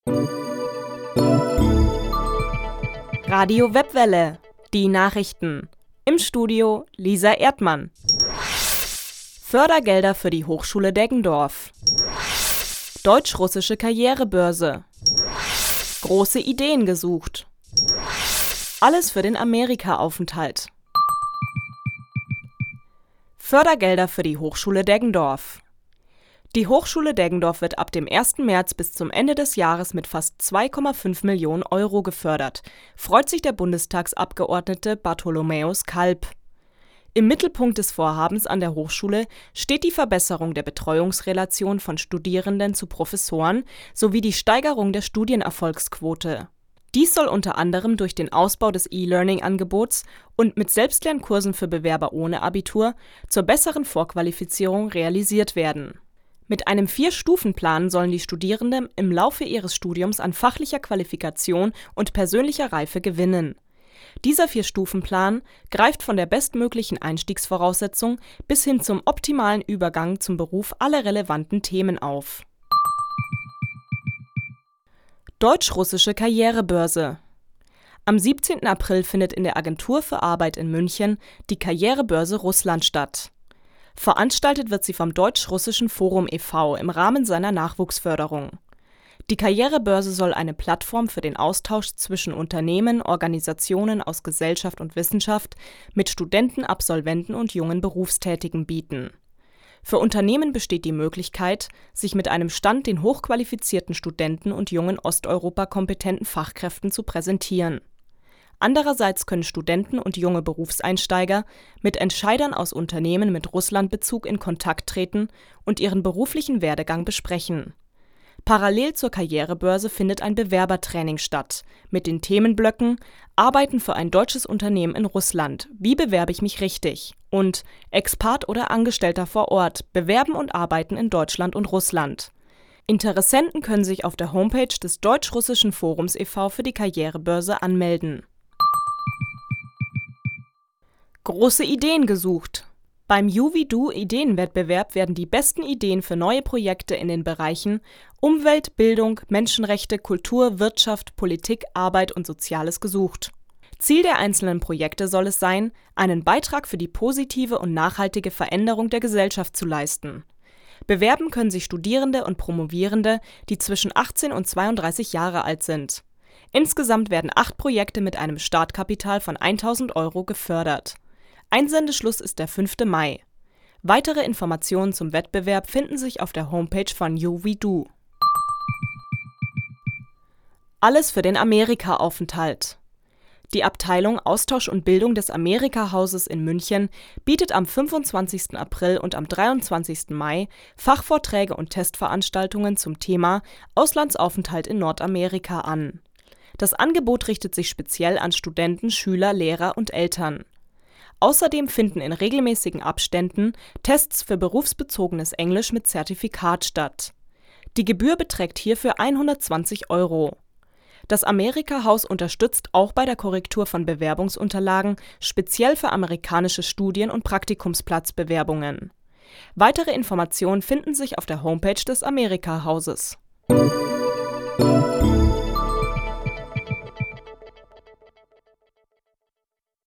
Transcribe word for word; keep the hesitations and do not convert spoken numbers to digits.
Radio Webwelle, die Nachrichten. Im Studio Lisa Erdmann. Fördergelder für die Hochschule Deggendorf. Deutsch-russische Karrierebörse. Große Ideen gesucht. Alles für den Amerika-Aufenthalt. Fördergelder für die Hochschule Deggendorf. Die Hochschule Deggendorf wird ab dem ersten März bis zum Ende des Jahres mit fast zwei Komma fünf Millionen Euro gefördert, freut sich der Bundestagsabgeordnete Bartholomäus Kalb. Im Mittelpunkt des Vorhabens an der Hochschule steht die Verbesserung der Betreuungsrelation von Studierenden zu Professoren sowie die Steigerung der Studienerfolgsquote. Dies soll unter anderem durch den Ausbau des E-Learning-Angebots und mit Selbstlernkursen für Bewerber ohne Abitur zur besseren Vorqualifizierung realisiert werden. Mit einem Vier-Stufen-Plan sollen die Studierenden im Laufe ihres Studiums an fachlicher Qualifikation und persönlicher Reife gewinnen. Dieser Vier-Stufen-Plan greift von der bestmöglichen Einstiegsvoraussetzung bis hin zum optimalen Übergang zum Beruf alle relevanten Themen auf. Deutsch-russische Karrierebörse. Am siebzehnten April findet in der Agentur für Arbeit in München die Karrierebörse Russland statt. Veranstaltet wird sie vom Deutsch-Russischen Forum e V im Rahmen seiner Nachwuchsförderung. Die Karrierebörse soll eine Plattform für den Austausch zwischen Unternehmen, Organisationen aus Gesellschaft und Wissenschaft mit Studenten, Absolventen und jungen Berufstätigen bieten. Für Unternehmen besteht die Möglichkeit, sich mit einem Stand den hochqualifizierten Studenten und jungen osteuropakompetenten Fachkräften zu präsentieren. Andererseits können Studenten und junge Berufseinsteiger mit Entscheidern aus Unternehmen mit Russlandbezug in Kontakt treten und ihren beruflichen Werdegang besprechen. Parallel zur Karrierebörse findet ein Bewerbertraining statt, mit den Themenblöcken Arbeiten für ein deutsches Unternehmen in Russland, wie bewerbe ich mich richtig? Und Expat oder Angestellter vor Ort, bewerben und arbeiten in Deutschland und Russland. Interessenten können sich auf der Homepage des Deutsch-Russischen Forums e V für die Karrierebörse anmelden. Große Ideen gesucht. Beim You wie Du Ideenwettbewerb werden die besten Ideen für neue Projekte in den Bereichen Umwelt, Bildung, Menschenrechte, Kultur, Wirtschaft, Politik, Arbeit und Soziales gesucht. Ziel der einzelnen Projekte soll es sein, einen Beitrag für die positive und nachhaltige Veränderung der Gesellschaft zu leisten. Bewerben können sich Studierende und Promovierende, die zwischen achtzehn und zweiunddreißig Jahre alt sind. Insgesamt werden acht Projekte mit einem Startkapital von tausend Euro gefördert. Einsendeschluss ist der fünfte Mai. Weitere Informationen zum Wettbewerb finden sich auf der Homepage von You wie Du. Alles für den Amerika-Aufenthalt. Die Abteilung Austausch und Bildung des Amerika-Hauses in München bietet am fünfundzwanzigsten April und am dreiundzwanzigsten Mai Fachvorträge und Testveranstaltungen zum Thema Auslandsaufenthalt in Nordamerika an. Das Angebot richtet sich speziell an Studenten, Schüler, Lehrer und Eltern. Außerdem finden in regelmäßigen Abständen Tests für berufsbezogenes Englisch mit Zertifikat statt. Die Gebühr beträgt hierfür hundertzwanzig Euro. Das Amerika-Haus unterstützt auch bei der Korrektur von Bewerbungsunterlagen speziell für amerikanische Studien- und Praktikumsplatzbewerbungen. Weitere Informationen finden sich auf der Homepage des Amerika-Hauses.